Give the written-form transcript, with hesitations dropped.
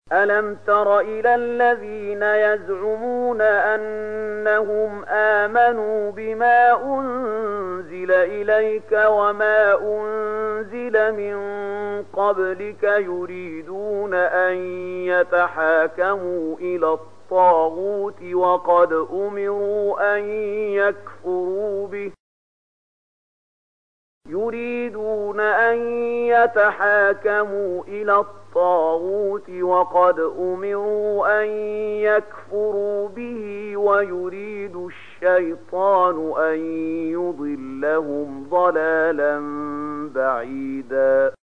ألم تر إلى الذين يزعمون أنهم آمنوا بما أنزل إليك وما أنزل من قبلك يريدون أن يتحاكموا إلى الطاغوت وقد أمروا أن يكفروا به ويريد الشيطان أن يضلهم ضلالا بعيدا